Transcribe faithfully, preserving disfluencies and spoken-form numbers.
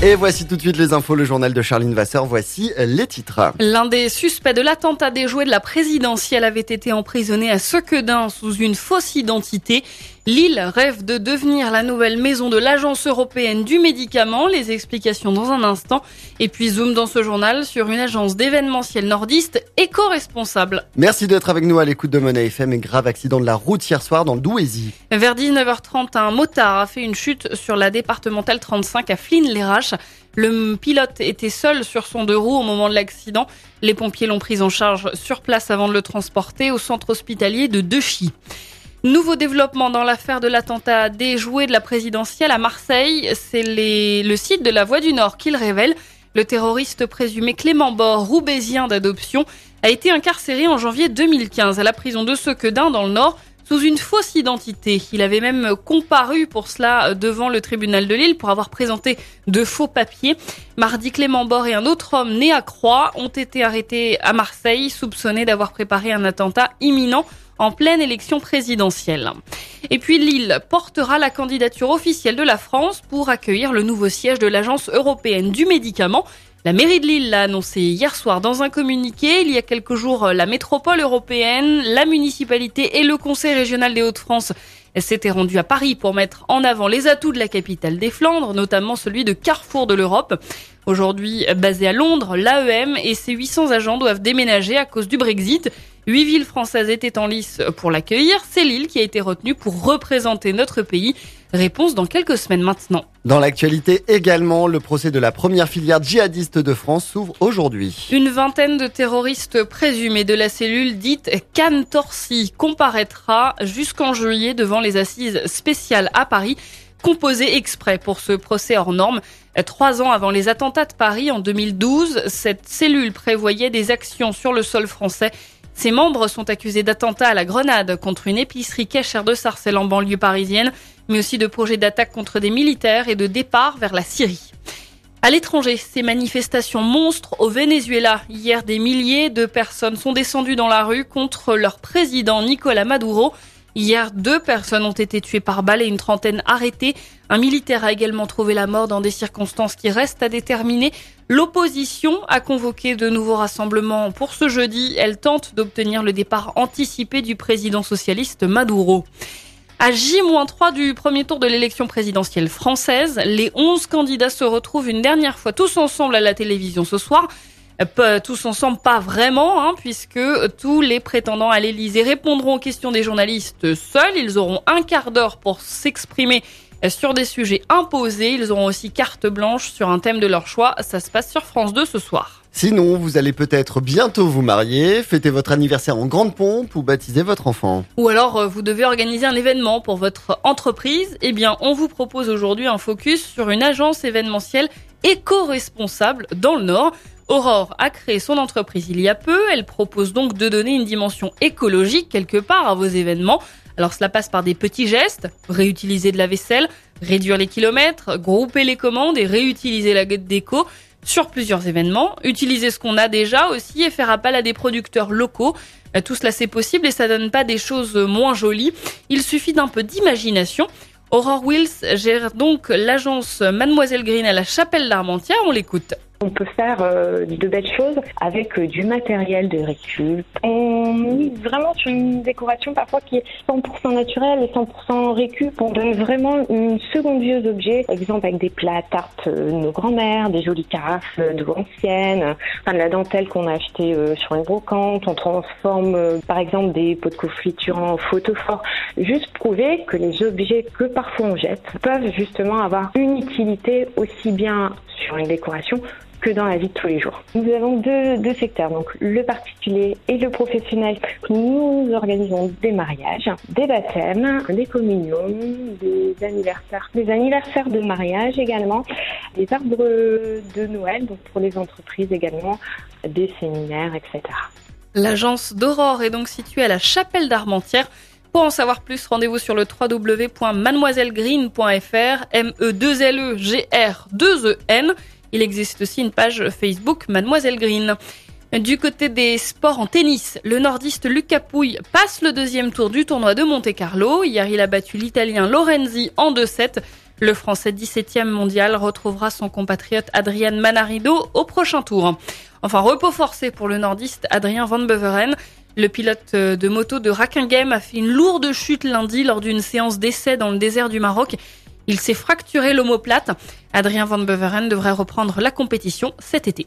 Et voici tout de suite les infos, le journal de Charline Vasseur. Voici les titres. L'un des suspects de l'attentat déjoué de la présidentielle avait été emprisonné à Sequedin sous une fausse identité. Lille rêve de devenir la nouvelle maison de l'Agence européenne du médicament. Les explications dans un instant. Et puis zoom dans ce journal sur une agence d'événementiel nordiste éco-responsable. Merci d'être avec nous à l'écoute de Monnaie F M. Et grave accident de la route hier soir dans le Douaisis. Vers dix-neuf heures trente, un motard a fait une chute sur la départementale trente-cinq à Flins-les-Raches. Le pilote était seul sur son deux roues au moment de l'accident. Les pompiers l'ont pris en charge sur place avant de le transporter au centre hospitalier de Dechy. Nouveau développement dans l'affaire de l'attentat déjoué de la présidentielle à Marseille. C'est les, le site de la Voix du Nord qui le révèle. Le terroriste présumé Clément Bord, roubaisien d'adoption, a été incarcéré en janvier deux mille quinze à la prison de Sequedin dans le Nord sous une fausse identité. Il avait même comparu pour cela devant le tribunal de Lille pour avoir présenté de faux papiers. Mardi, Clément Bord et un autre homme né à Croix ont été arrêtés à Marseille, soupçonnés d'avoir préparé un attentat imminent en pleine élection présidentielle. Et puis Lille portera la candidature officielle de la France pour accueillir le nouveau siège de l'Agence européenne du médicament. La mairie de Lille l'a annoncé hier soir dans un communiqué. Il y a quelques jours, la métropole européenne, la municipalité et le conseil régional des Hauts-de-France s'étaient rendus à Paris pour mettre en avant les atouts de la capitale des Flandres, notamment celui de carrefour de l'Europe. Aujourd'hui, basé à Londres, l'A E M et ses huit cents agents doivent déménager à cause du Brexit. Huit villes françaises étaient en lice pour l'accueillir. C'est Lille qui a été retenue pour représenter notre pays. Réponse dans quelques semaines maintenant. Dans l'actualité également, le procès de la première filière djihadiste de France s'ouvre aujourd'hui. Une vingtaine de terroristes présumés de la cellule dite Can-Torsi comparaîtra jusqu'en juillet devant les assises spéciales à Paris, composées exprès pour ce procès hors norme. Trois ans avant les attentats de Paris en deux mille douze, cette cellule prévoyait des actions sur le sol français. Ses membres sont accusés d'attentats à la grenade contre une épicerie cachère de Sarcelles en banlieue parisienne, mais aussi de projets d'attaque contre des militaires et de départ vers la Syrie. À l'étranger, ces manifestations monstres au Venezuela. Hier, des milliers de personnes sont descendues dans la rue contre leur président Nicolás Maduro. Hier, deux personnes ont été tuées par balle et une trentaine arrêtées. Un militaire a également trouvé la mort dans des circonstances qui restent à déterminer. L'opposition a convoqué de nouveaux rassemblements pour ce jeudi. Elle tente d'obtenir le départ anticipé du président socialiste Maduro. À J moins trois du premier tour de l'élection présidentielle française, les onze candidats se retrouvent une dernière fois tous ensemble à la télévision ce soir. Tous ensemble, pas vraiment, hein, puisque tous les prétendants à l'Élysée répondront aux questions des journalistes seuls. Ils auront un quart d'heure pour s'exprimer sur des sujets imposés. Ils auront aussi carte blanche sur un thème de leur choix. Ça se passe sur France deux ce soir. Sinon, vous allez peut-être bientôt vous marier, fêter votre anniversaire en grande pompe ou baptiser votre enfant. Ou alors, vous devez organiser un événement pour votre entreprise. Eh bien, on vous propose aujourd'hui un focus sur une agence événementielle éco-responsable dans le Nord. Aurore a créé son entreprise il y a peu. Elle propose donc de donner une dimension écologique quelque part à vos événements. Alors cela passe par des petits gestes, réutiliser de la vaisselle, réduire les kilomètres, grouper les commandes et réutiliser la déco sur plusieurs événements. Utiliser ce qu'on a déjà aussi et faire appel à des producteurs locaux. Tout cela c'est possible et ça donne pas des choses moins jolies. Il suffit d'un peu d'imagination. Aurore Wills gère donc l'agence Mademoiselle Green à la Chapelle d'Armentières. On l'écoute. On peut faire euh, de belles choses avec euh, du matériel de récup. On mise vraiment sur une décoration parfois qui est cent pour cent naturelle et cent pour cent récup. On donne vraiment une seconde vie aux objets. Par exemple avec des plats à tarte euh, de nos grands-mères, des jolies carafes euh, d'eau ancienne, enfin de la dentelle qu'on a achetée euh, sur une brocante. On transforme euh, par exemple des pots de confiture en photophores. Juste prouver que les objets que parfois on jette peuvent justement avoir une utilité aussi bien sur une décoration que dans la vie de tous les jours. Nous avons deux, deux secteurs, donc le particulier et le professionnel. Nous organisons des mariages, des baptêmes, des communions, des anniversaires, des anniversaires de mariage également, des arbres de Noël, donc pour les entreprises également, des séminaires, et cetera. L'agence d'Aurore est donc située à la Chapelle d'Armentières. Pour en savoir plus, rendez-vous sur le w w w point mademoiselle green point f r, M E deux L E G R deux E N. Il existe aussi une page Facebook Mademoiselle Green. Du côté des sports en tennis, le nordiste Lucas Pouille passe le deuxième tour du tournoi de Monte-Carlo. Hier, il a battu l'Italien Lorenzi en deux sept. Le Français dix-septième mondial retrouvera son compatriote Adrian Manarido au prochain tour. Enfin, repos forcé pour le nordiste Adrien Van Beveren. Le pilote de moto de Rakengem a fait une lourde chute lundi lors d'une séance d'essai dans le désert du Maroc. Il s'est fracturé l'omoplate. Adrien Van Beveren devrait reprendre la compétition cet été.